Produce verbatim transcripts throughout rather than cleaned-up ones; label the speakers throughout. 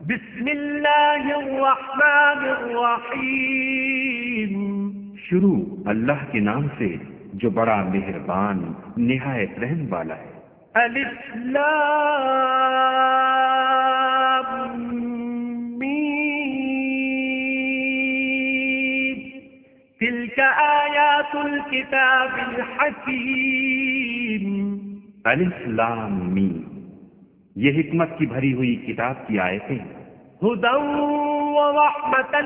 Speaker 1: بسم اللہ الرحمن الرحیم.
Speaker 2: شروع اللہ کے نام سے جو بڑا مہربان نہایت رحم والا ہے.
Speaker 1: الف لام میم. تلک آیات الکتاب الحکیم.
Speaker 2: الف لام میم، یہ حکمت کی بھری ہوئی کتاب کی آیتیں.
Speaker 1: ہدی ورحمۃ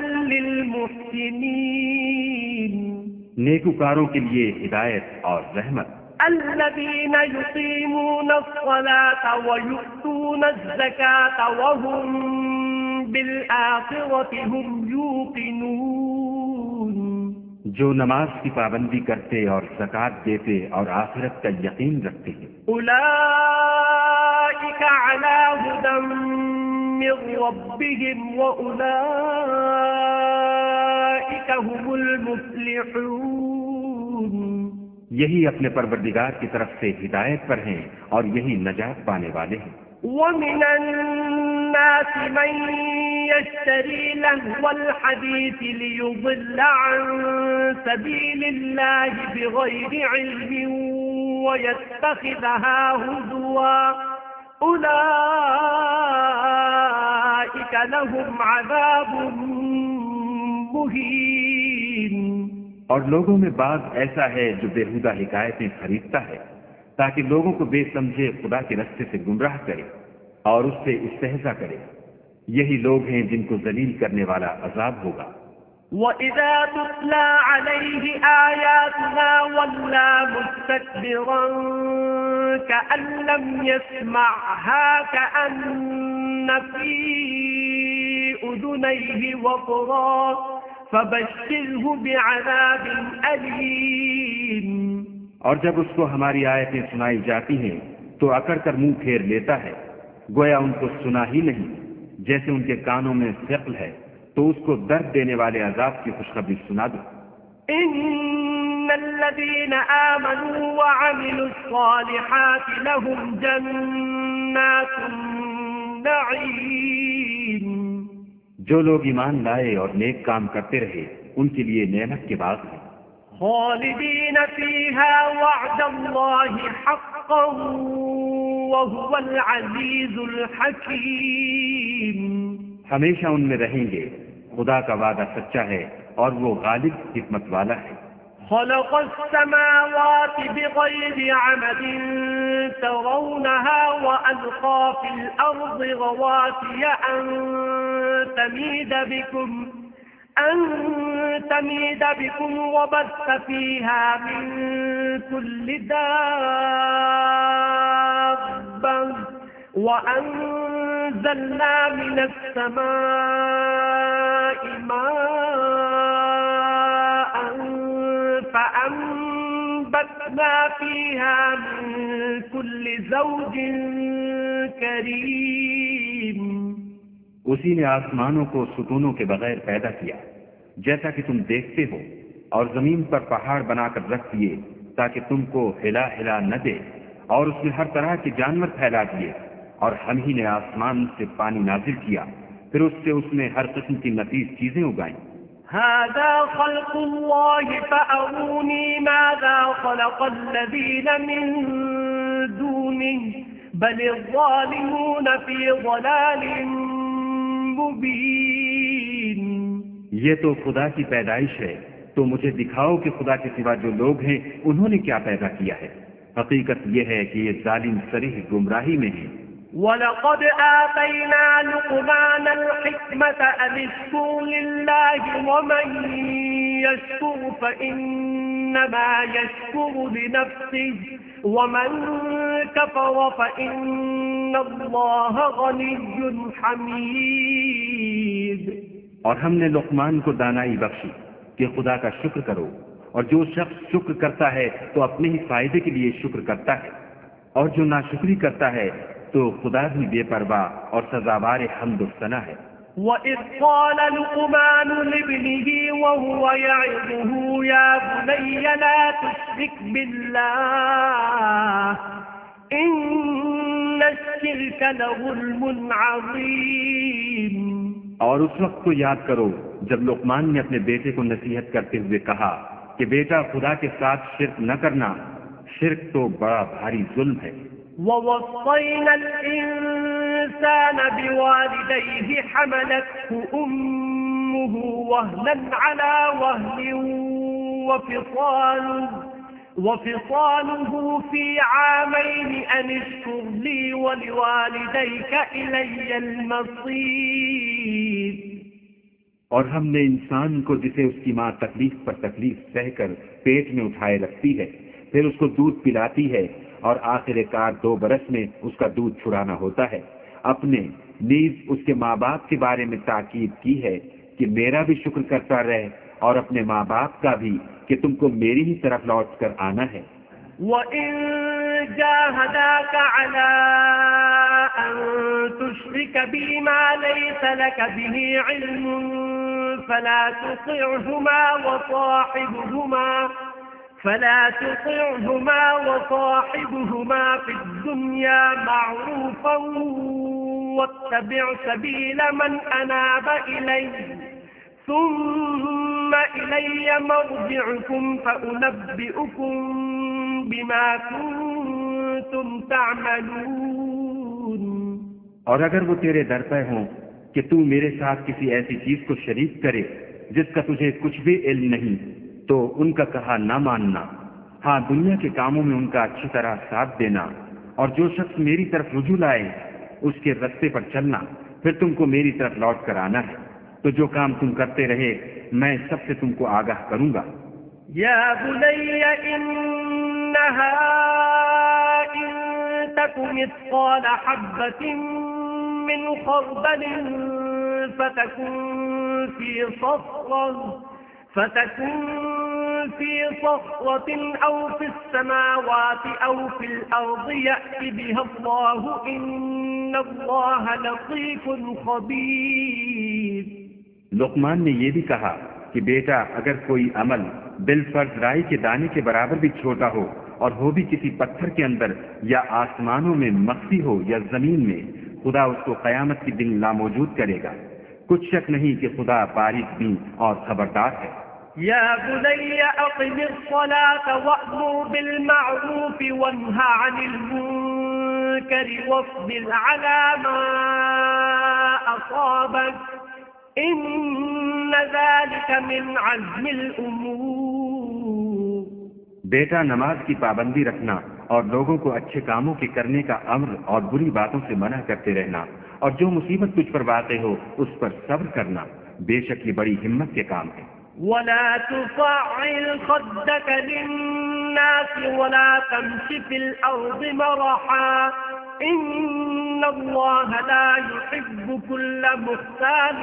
Speaker 1: للمحسنین.
Speaker 2: نیکوکاروں کے لیے ہدایت اور رحمت.
Speaker 1: الذین یقیمون الصلاة ویؤتون الزکاة وهم بالآخرة هم یوقنون.
Speaker 2: جو نماز کی پابندی کرتے اور زکوٰۃ دیتے اور آخرت کا یقین رکھتے ہیں.
Speaker 1: اولئک علی ھدی من ربهم واولئک هم المفلحون.
Speaker 2: یہی اپنے پروردگار کی طرف سے ہدایت پر ہیں اور یہی نجات پانے والے ہیں.
Speaker 1: ومن الناس من يشتري لهو الحديث ليضل عن سبيل الله بغير علم ويتخذها هزوا أولئك لهم عذاب مهين.
Speaker 2: اور لوگوں میں بعض ایسا ہے جو بےہودہ حکایتیں خریدتا ہے تاکہ لوگوں کو بے سمجھے خدا کے رستے سے گمراہ کرے اور اس سے استہزاء کرے. یہی لوگ ہیں جن کو ذلیل کرنے والا عذاب ہوگا.
Speaker 1: وَإِذَا تُتْلَى عَلَيْهِ آيَاتُنَا وَلَّى مُسْتَكْبِرًا كَأَن لَّمْ يَسْمَعْهَا كَأَنَّ فِي أُذُنَيْهِ وَقْرًا فَبَشِّرْهُ بِعَذَابٍ أَلِيمٍ.
Speaker 2: اور جب اس کو ہماری آیتیں سنائی جاتی ہیں تو اکڑ کر منہ پھیر لیتا ہے، گویا ان کو سنا ہی نہیں، جیسے ان کے کانوں میں ثقل ہے، تو اس کو درد دینے والے عذاب کی خوشخبری سنا دو.
Speaker 1: ان الذين آمنوا وعملوا الصالحات لهم جنات النعيم.
Speaker 2: جو لوگ ایمان لائے اور نیک کام کرتے رہے ان کے لیے نعمت کے باغ ہیں.
Speaker 1: خالدین فیہا وعد اللہ حقا وهو العزیز الحکیم.
Speaker 2: ہمیشہ ان میں رہیں گے، خدا کا وعدہ سچا ہے اور وہ غالب حکمت والا ہے.
Speaker 1: خلق السماوات بغير عمد ترونها وألقى في الأرض رواسي أن تميد بكم أن تميد بكم وبث فيها من كل دابة وأنزلنا من السماء ماء فأنبتنا فيها من كل زوج كريم.
Speaker 2: اسی نے آسمانوں کو ستونوں کے بغیر پیدا کیا جیسا کہ تم دیکھتے ہو، اور زمین پر پہاڑ بنا کر رکھ دیے تاکہ تم کو ہلا ہلا نہ دے، اور اس میں ہر طرح کے جانور پھیلا دیے، اور ہم ہی نے آسمان سے پانی نازل کیا، پھر اس سے اس میں ہر قسم کی نفیس چیزیں اگائیں.
Speaker 1: هذا خلق الله فأروني ماذا خلق الذين من دونه بل الظالمون في ضلال مبين.
Speaker 2: یہ تو خدا کی پیدائش ہے، تو مجھے دکھاؤ کہ خدا کے سوا جو لوگ ہیں انہوں نے کیا پیدا کیا ہے. حقیقت یہ ہے کہ یہ ظالم صریح گمراہی میں ہیں.
Speaker 1: وَلَقَدْ آتَيْنَا لُقْمَانَ الْحِكْمَةَ أَنِ اشْكُرْ لِلَّهِ وَمَن يَشْكُرْ فَإِنَّمَا يَشْكُرُ لِنَفْسِهِ وَمَن كَفَرَ فَإِنَّ اللَّهَ غَنِيٌّ حَمِيدٌ.
Speaker 2: اور ہم نے لقمان کو دانائی بخشی کہ خدا کا شکر کرو، اور جو شخص شکر کرتا ہے تو اپنے ہی فائدے کے لیے شکر کرتا ہے، اور جو ناشکری کرتا ہے تو خدا بھی بے پرواہ اور سزاوار حمد و ثنا ہے.
Speaker 1: وَإِذْ قَالَ لُقْمَانُ لِابْنِهِ وَهُوَ يَعِظُهُ يَا بُنَيَّ لَا تُشْرِكْ بِاللَّهِ إِنَّ الشِّرْكَ لَظُلْمٌ عَظِيمٌ.
Speaker 2: اور اس وقت کو یاد کرو جب لقمان نے اپنے بیٹے کو نصیحت کرتے ہوئے کہا کہ بیٹا خدا کے ساتھ شرک نہ کرنا، شرک تو بڑا بھاری ظلم ہے۔
Speaker 1: وَوَصَّيْنَا الْإِنسَانَ بِوَالِدَيْهِ حَمَلَتْهُ أُمُّهُ وَهْنًا عَلَى وَهْنٍ وَفِصَالُهُ وَفِصَالُهُ فِي عَامَيْنِ أَنِ اشْكُرْ لِي وَلِوَالِدَيْكَ إِلَيَّ الْمَصِيرُ۔
Speaker 2: اور ہم نے انسان کو جسے اس کی ماں تکلیف پر تکلیف سہ کر پیٹ میں اٹھائے رکھتی ہے، پھر اس کو دودھ پلاتی ہے اور آخر کار دو برس میں اس کا دودھ چھڑانا ہوتا ہے، اپنے نیز اس کے ماں باپ کے بارے میں تاکید کی ہے کہ میرا بھی شکر کرتا رہے اور اپنے ماں باپ کا بھی کہ تم کو میری ہی طرف لوٹ کر آنا ہے۔
Speaker 1: وَإِن جَاهَدَاكَ عَلَىٰ أَن تُشْرِكَ بِي مَا لَيْسَ لَكَ بِهِ عِلْمٌ فَلَا تُطِعْهُمَا وَصَاحِبْهُمَا فلا تطعهما وصاحبهما في الدنيا معروفا واتبع سبيل من أناب إلي ثم إلي مرجعكم فأنبئكم بما كنتم تعملون۔
Speaker 2: اور اگر وہ تیرے در پہ ہوں کہ تو میرے ساتھ کسی ایسی چیز کو شریک کرے جس کا تجھے کچھ بھی علم نہیں، تو ان کا کہا نہ ماننا، ہاں دنیا کے کاموں میں ان کا اچھی طرح ساتھ دینا، اور جو شخص میری طرف رجوع لائے اس کے رستے پر چلنا، پھر تم کو میری طرف لوٹ کر آنا ہے، تو جو کام تم کرتے رہے میں سب سے تم کو آگاہ کروں گا۔
Speaker 1: یا بنی انہا ان تک مثقال حبۃ من خردل فتکن فی صخرۃ فتكن في صخرة أو في السماوات أو في الأرض يأت بها الله إن الله لطيف خبير۔
Speaker 2: لقمان نے یہ بھی کہا کہ بیٹا اگر کوئی عمل بالفرض رائی کے دانے کے برابر بھی چھوٹا ہو اور ہو بھی کسی پتھر کے اندر یا آسمانوں میں مخفی ہو یا زمین میں، خدا اس کو قیامت کے دن لاموجود کرے گا۔ کچھ شک نہیں کہ خدا باریک بین اور خبردار ہے۔
Speaker 1: یا بنی اقم الصلاة وأمر بالمعروف وانہ عن المنکر واصبر على ما أصابك ان ذلك من عزم الامور۔
Speaker 2: بیٹا نماز کی پابندی رکھنا اور لوگوں کو اچھے کاموں کے کرنے کا امر اور بری باتوں سے منع کرتے رہنا، اور جو مصیبت تجھ پر واقع ہو اس پر صبر کرنا، بے شک یہ بڑی ہمت کے کام ہے۔
Speaker 1: ولا تصعر خدك للناس ولا تمش في الأرض مرحا إن الله لا يحب كل مختال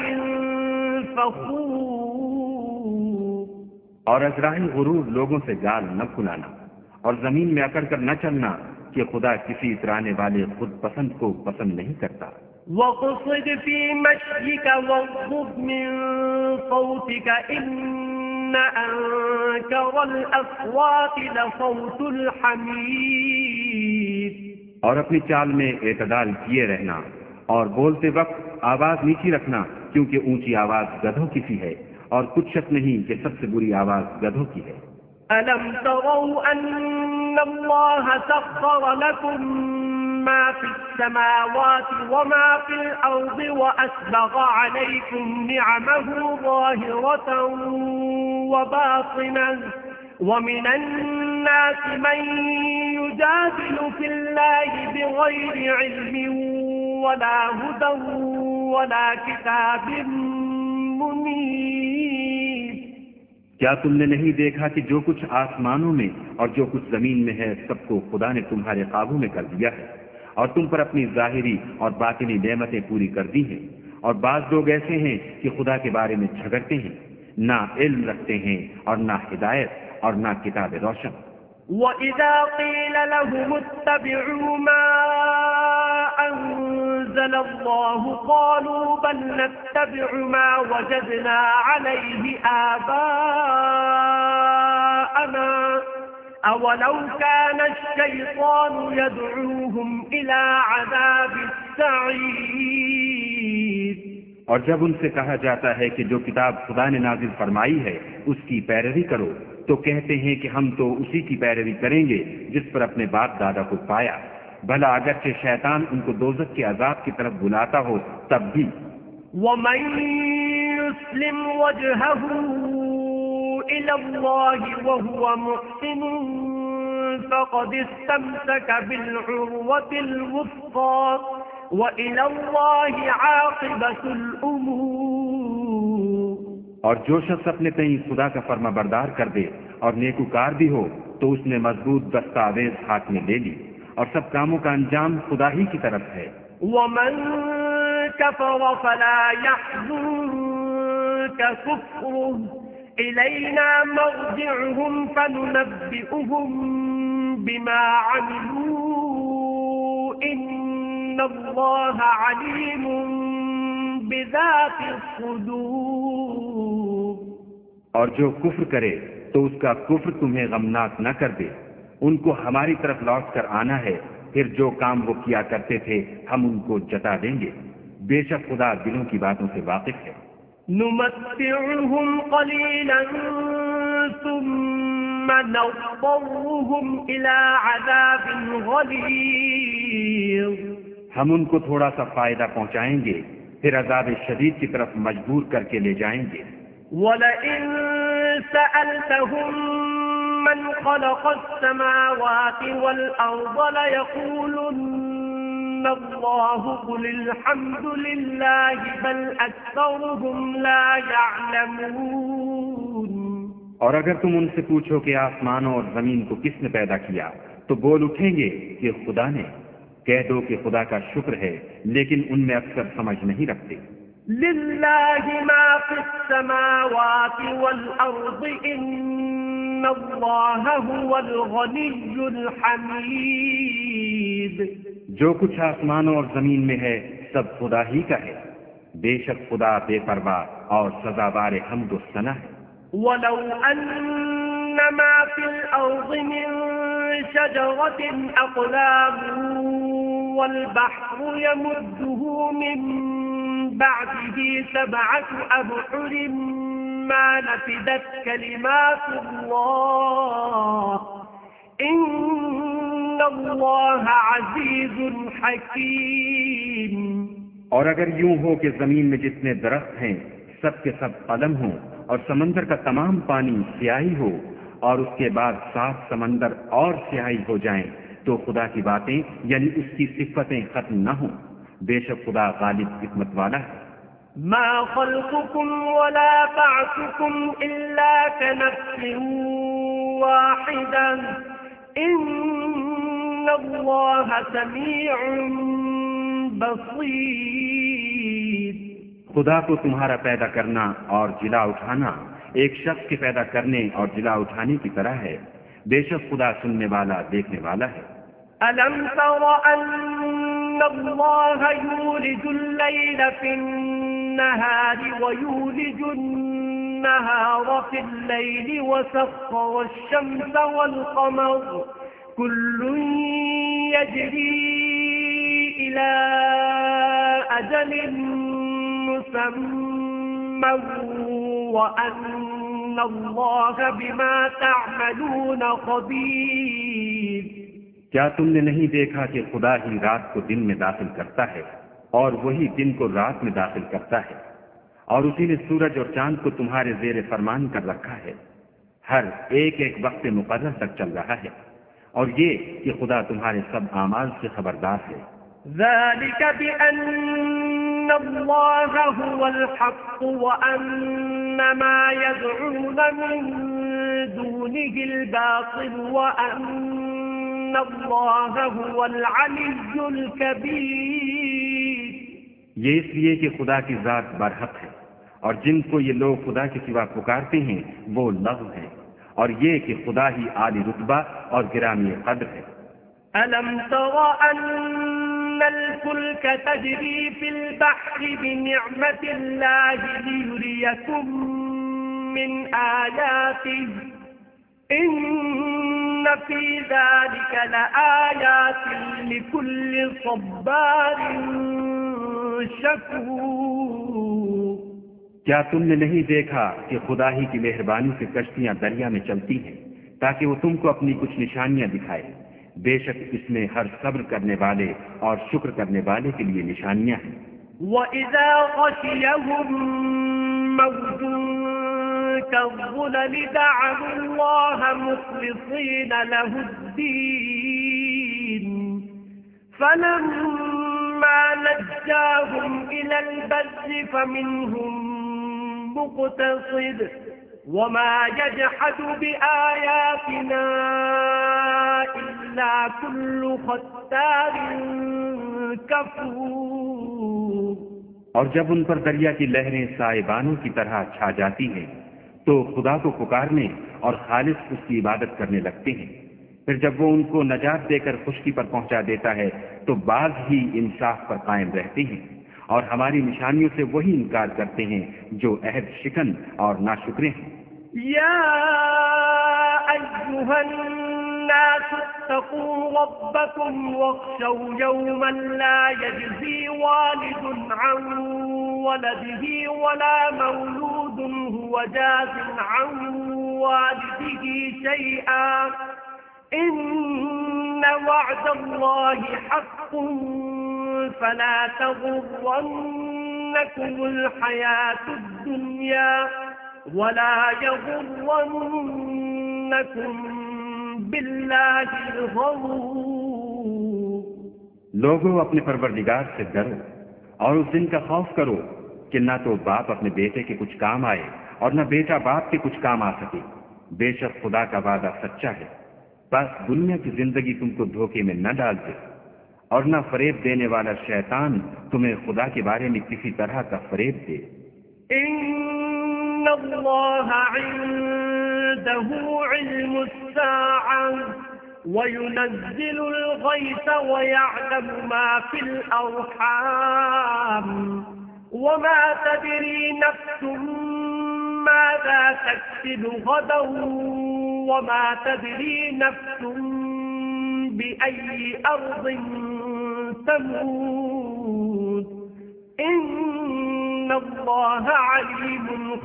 Speaker 1: فخور۔
Speaker 2: اور ازراہی غرور لوگوں سے گال نہ کھلانا اور زمین میں اکڑ کر نہ چلنا کہ خدا کسی اترانے والے خود پسند کو پسند نہیں کرتا۔
Speaker 1: وَقْصِدْ فِي مَشْيِكَ وَاغْضُضْ مِنْ صَوْتِكَ إِنَّ أَنْكَرَ الْأَصْوَاتِ لَصَوْتُ الْحَمِيرِ۔
Speaker 2: اور اپنی چال میں اعتدال کیے رہنا اور بولتے وقت آواز نیچی رکھنا، کیونکہ اونچی آواز گدھوں کی سی ہے، اور کچھ شک نہیں کہ سب سے بری آواز گدھوں کی ہے۔
Speaker 1: أَلَمْ تَرَوْا أَنَّ اللَّهَ سَخَّرَ لَكُم مَّا فِي السَّمَاوَاتِ وَمَا فِي الْأَرْضِ وَأَسْبَغَ عَلَيْكُمْ نِعَمَهُ ظَاهِرَةً وَبَاطِنَةً وَمِنَ النَّاسِ مَن يُجَادِلُ فِي اللَّهِ بِغَيْرِ عِلْمٍ وَلَا هُدًى وَلَا كِتَابٍ مُنِيرٍ۔
Speaker 2: کیا تم نے نہیں دیکھا کہ جو کچھ آسمانوں میں اور جو کچھ زمین میں ہے سب کو خدا نے تمہارے قابو میں کر دیا ہے، اور تم پر اپنی ظاہری اور باطنی نعمتیں پوری کر دی ہیں، اور بعض لوگ ایسے ہیں کہ خدا کے بارے میں جھگڑتے ہیں، نہ علم رکھتے ہیں اور نہ ہدایت اور نہ کتاب روشن۔
Speaker 1: وَإِذَا قِيلَ لَهُمُ اتَّبِعُوا مَا أَنزَلَ اللَّهُ قَالُوا بَلْ نَتَّبِعُ مَا وَجَدْنَا عَلَيْهِ آبَاءَنَا أَوَلَوْ كَانَ الشَّيْطَانُ يَدْعُوهُمْ إِلَى عَذَابِ السَّعِيرِ۔
Speaker 2: اور جب ان سے کہا جاتا ہے کہ جو کتاب خدا نے نازل فرمائی ہے اس کی پیروی کرو تو کہتے ہیں کہ ہم تو اسی کی پیروی کریں گے جس پر اپنے باپ دادا کو پایا، بھلا اگرچہ شیطان ان کو دوزخ کے عذاب کی طرف بلاتا ہو تب بھی۔
Speaker 1: وَمَن يُسْلِمْ وَجْهَهُ إِلَى اللَّهِ وَهُوَ مُحْسِنٌ فَقَدِ اسْتَمْسَكَ بِالْعُرْوَةِ الْوُثْقَىٰ وَإِلَى اللَّهِ عَاقِبَةُ الْأُمُورِ۔
Speaker 2: اور جو شخص اپنے تئیں خدا کا فرما بردار کر دے اور نیکوکار بھی ہو تو اس نے مضبوط دستاویز ہاتھ میں لے لی، اور سب کاموں کا انجام خدا ہی کی طرف ہے۔
Speaker 1: وَمَن كَفَرَ فَلَا يَحْزُنكَ كُفْرُهُ إِلَيْنَا مَرْجِعُهُمْ فَنُنَبِّئُهُم بِمَا عَمِلُوا إِنَّ اللَّهَ عَلِيمٌ بِذَاتِ الصُّدُورِ۔
Speaker 2: اور جو کفر کرے تو اس کا کفر تمہیں غمناک نہ کر دے، ان کو ہماری طرف لوٹ کر آنا ہے، پھر جو کام وہ کیا کرتے تھے ہم ان کو جتا دیں گے، بے شک خدا دلوں کی باتوں سے واقف ہے۔
Speaker 1: نُمَتِّعُهُمْ قَلِيلًا ثُمَّ نَضْطَرُّهُمْ إِلَى عَذَابٍ غَلِيظٍ۔
Speaker 2: ہم ان کو تھوڑا سا فائدہ پہنچائیں گے، پھر عذاب شدید کی طرف مجبور کر کے لے جائیں گے۔
Speaker 1: وَلَئِن سَأَلْتَهُم مَّنْ خَلَقَ السَّمَاوَاتِ وَالْأَرْضَ لَيَقُولُنَّ اللَّهُ قُلِ الْحَمْدُ لِلَّهِ بَلْ أَكْثَرُهُمْ لَا يَعْلَمُونَ۔
Speaker 2: اور اگر تم ان سے پوچھو کہ آسمانوں اور زمین کو کس نے پیدا کیا تو بول اٹھیں گے کہ خدا نے۔ کہہ دو کہ خدا کا شکر ہے، لیکن ان میں اکثر سمجھ نہیں رکھتے۔
Speaker 1: لِلَّهِ مَا فِي السَّمَاوَاتِ وَالْأَرْضِ إِنَّ اللَّهَ هُوَ الْغَنِيُّ الْحَمِيدُ۔
Speaker 2: جو کچھ آسمانوں اور زمین میں ہے سب خدا ہی کا ہے، بے شک خدا بے پرواہ اور سزاوار حمد و ثنا ہے۔
Speaker 1: وَلَوْ أَنَّ مَا فِي الْأَرْضِ مِن شَجَرَةٍ أَقْلَامٌ وَالْبَحْرُ يَمُدُّهُ مِن بَعْدِهِ سَبْعَةُ أَبْحُرٍ مَّا نَفِدَتْ كَلِمَاتُ اللَّهِ إِنَّ اللَّهَ عَزِيزٌ حَكِيمٌ۔
Speaker 2: اور اگر یوں ہو کہ زمین میں جتنے درخت ہیں سب کے سب قلم ہوں، اور سمندر کا تمام پانی سیاہی ہو، اور اس کے بعد سات سمندر اور سیاہی ہو جائیں، تو خدا کی باتیں یعنی اس کی صفتیں ختم نہ ہوں، بے شک خدا غالب حکمت والا ہے۔
Speaker 1: ما خلقكم ولا بعثكم إلا كنفس واحدة إن الله سميع بصير۔
Speaker 2: خدا کو تمہارا پیدا کرنا اور جلا اٹھانا ایک شخص کے پیدا کرنے اور جلا اٹھانے کی طرح ہے، بے شک خدا سننے والا دیکھنے والا ہے۔
Speaker 1: أَلَمْ تَرَ أَنَّ اللَّهَ يُولِجُ اللَّيْلَ فِي النَّهَارِ وَيُولِجُ النَّهَارَ فِي اللَّيْلِ وَسَخَّرَ الشَّمْسَ وَالْقَمَرَ كُلٌّ يَجْرِي إِلَى أَجَلٍ مُّسَمًّى وَأَنَّ اللَّهَ بِمَا تَعْمَلُونَ خَبِيرٌ۔
Speaker 2: کیا تم نے نہیں دیکھا کہ خدا ہی رات کو دن میں داخل کرتا ہے اور وہی دن کو رات میں داخل کرتا ہے، اور اسی نے سورج اور چاند کو تمہارے زیر فرمان کر رکھا ہے، ہر ایک ایک وقت مقرر تک چل رہا ہے، اور یہ کہ خدا تمہارے سب اعمال سے خبردار ہے۔
Speaker 1: ذَلِكَ بِأَنَّ اللَّهَ هُوَ الْحَقُّ وَأَنَّ مَا يَدْعُونَ مِن دُونِهِ الْبَاطِلُ وَأَنَّ اللَّهَ هُوَ الْعَلِيُّ الْكَبِيرُ۔
Speaker 2: یہ اس لیے کہ خدا کی ذات برحق ہے، اور جن کو یہ لوگ خدا کے سوا پکارتے ہیں وہ لغو ہیں، اور یہ کہ خدا ہی عالی رتبہ اور گرامی قدر ہے۔
Speaker 1: أَلَمْ تَرَ أَنَّ الْفُلْكَ تَجْرِي فِي الْبَحْرِ بِنِعْمَةِ اللَّهِ لِيُرِيَكُم مِّنْ آيَاتِهِ إِنَّ فِي ذَلِكَ لَآيَاتٍ لِكُلِّ صَبَّارٍ شَكُورٍ۔
Speaker 2: کیا تم نے نہیں دیکھا کہ خدا ہی کی مہربانی سے کشتیاں دریا میں چلتی ہیں تاکہ وہ تم کو اپنی کچھ نشانیاں دکھائے؟ بے شک اس میں ہر صبر کرنے والے اور شکر کرنے والے کے لیے نشانیاں ہیں۔
Speaker 1: وَإِذَا غَشِيَهُم مَّوْجٌ كَالظُّلَلِ دَعَوُا اللَّهَ مُخْلِصِينَ لَهُ الدِّينَ فَلَمَّا نَجَّاهُمْ إِلَى الْبَرِّ فَمِنْهُم مُّقْتَصِدٌ وَمَا يَجْحَدُ بِآيَاتِنَا إِلَّا كُلُّ خَتَّارٍ کفور۔
Speaker 2: اور جب ان پر دریا کی لہریں سائبانوں کی طرح چھا جاتی ہیں تو خدا کو پکارنے اور خالص اس کی عبادت کرنے لگتے ہیں، پھر جب وہ ان کو نجات دے کر خشکی پر پہنچا دیتا ہے تو بعض ہی انصاف پر قائم رہتے ہیں، اور ہماری نشانیوں سے وہی انکار کرتے ہیں جو عہد شکن اور ناشکرے ہیں۔
Speaker 1: یا ایھا الناس اتقوا ربکم واخشوا یوما لا یجزی والد عن ولده ولا مولود هو جاز عن والده شیئا ان وعد اللہ حق فلا تغرنکم الحیاة الدنیا ولا یغرنکم باللہ الغرور۔
Speaker 2: لوگوں اپنے پروردگار سے ڈرو اور اس دن کا خوف کرو کہ نہ تو باپ اپنے بیٹے کے کچھ کام آئے اور نہ بیٹا باپ کے کچھ کام آ سکے، بے شک خدا کا وعدہ سچا ہے، بس دنیا کی زندگی تم کو دھوکے میں نہ ڈال دے، اور نہ فریب دینے والا شیطان تمہیں خدا کے بارے میں کسی طرح کا فریب دے۔
Speaker 1: ان اللہ عنده علم الساعة وينزل الغيث ويعلم ما في الأرحام وما تدري نفس ماذا تكسب غدا وما تدري نفس بأي أرض تموت ان اللہ علیم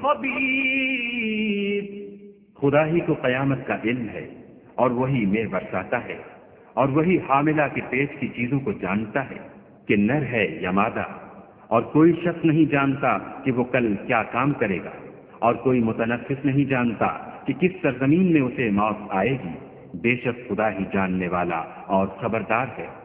Speaker 1: خبیر۔
Speaker 2: خدا ہی کو قیامت کا علم ہے اور وہی مے برساتا ہے، اور وہی حاملہ کے پیٹ کی چیزوں کو جانتا ہے کہ نر ہے یا مادہ، اور کوئی شخص نہیں جانتا کہ وہ کل کیا کام کرے گا، اور کوئی متنفس نہیں جانتا کہ کس سرزمین میں اسے موت آئے گی، بے شک خدا ہی جاننے والا اور خبردار ہے۔